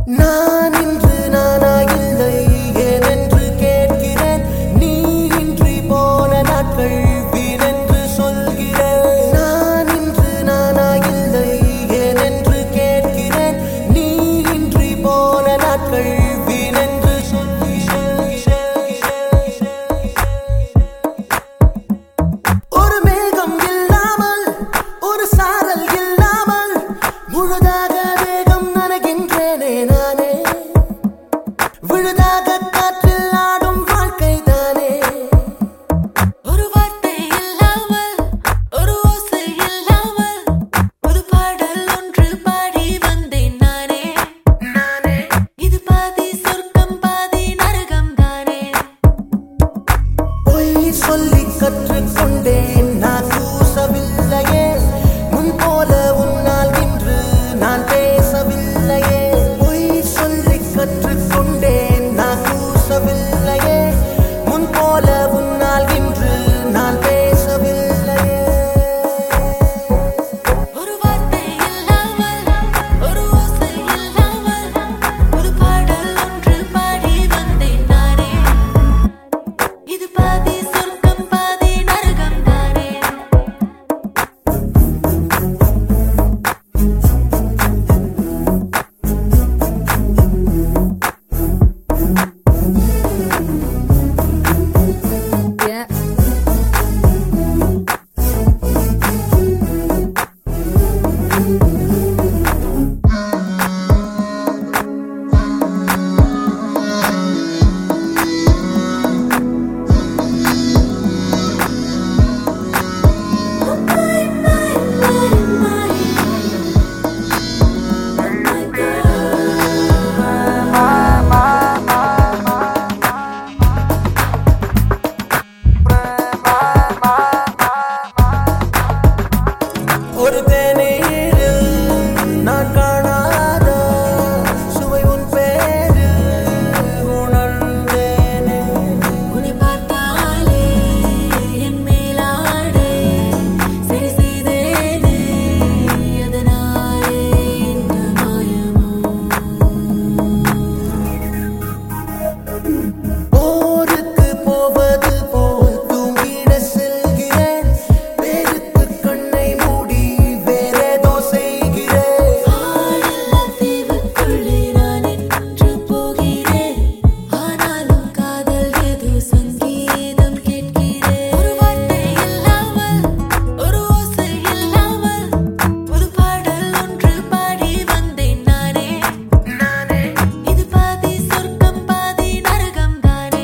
நான் இன்று நானாயில்லை ஏனென்று கேட்கிறேன். நீ இன்றி போன நாட்கள் வீணென்று சொல்கிறேன். நான் இன்று நானாயில்லை ஏனென்று கேட்கிறேன். நீ இன்றி போன நாட்கள் வீணென்று ஒரு மேகம் இல்லாமல் ஒரு சாரல் இல்லாமல் முழுதாக வேகம் நனைகின்றேனே நானே. விழுதாக காற்றில் ஆடும் வாழ்க்கை தானே. ஒரு வார்த்தை இல்லாமல் ஒரு ஓசை இல்லாமல் ஒரு பாடல் ஒன்று பாடி வந்தேன் நானே. இது பாதி சொர்க்கம் பாதி நரகம் தானே. பொய் சொல்லி கற்றுக்கொண்டேன் நான் கூசவில்லையே. முன் போல உன்னால் இன்று நான் பேசவில்லையே. பொய் சொல்லி கற்றுக்கொண்டேன் நான் கூசவில்லையே. முன் போல உன்னால் இன்று நான் பேசவில்லையே. ஒரு வார்த்தை இல்லாமல் ஒரு ஓசை இல்லாமல் ஒரு பாடல் ஒன்று பாடி வந்தேன் நானே. இது பாதி சொர்க்கம் பாதி நரகம் தானே. ஒரு தேநீரில் நான் காணாத சுவை உன் பேரில் உணர்ந்தேனே. உன்னை பார்த்தாலே என் மேலாடை சரி செய்தேனே. அதனாலே இந்த மாயமோ போருக்கு போவது போல் தூங்கிட செல்கிறேன். வேருக்கு கண்ணை மூடி வேறேதோ செய்கிறேன். ஆழல்ல தீவுக்குள்ளே நான் என்று போகிறேன். ஆனாலும் காதல் ஏதோ சங்கீதம் கேட்கிறேன். ஒரு வார்த்தை இல்லாமல் ஒரு ஓசை இல்லாமல் ஒரு பாடல் ஒன்று பாடி வந்தேன் நானே. இது பாதி சொர்க்கம் பாதி நரகம் தானே.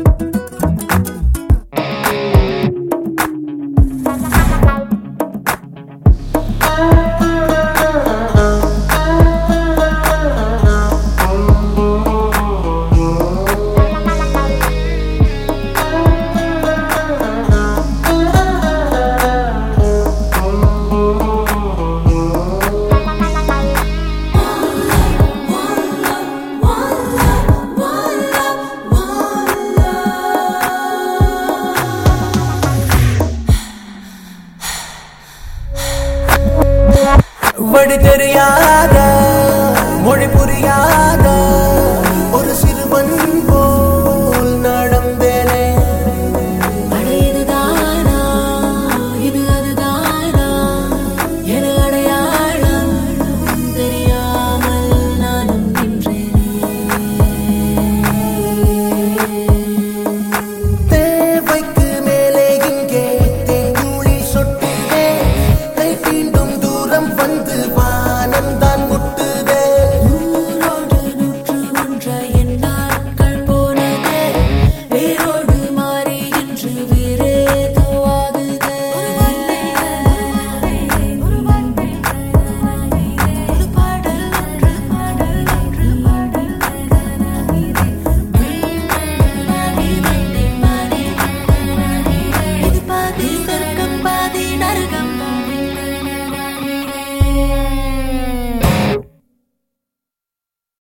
வழி தெரியாத மொழி புரியாத ஒரு சிறுவன் போல் நடந்தேனே. அட இதுதானா இது அதுதானா என அடையாளம் தெரியாமல் நானும் நின்றேனே. தேவைக்கு மேலே இங்கே தேங்குழி சொட்டுதே. கை தீண்டும் தூரம் வந்து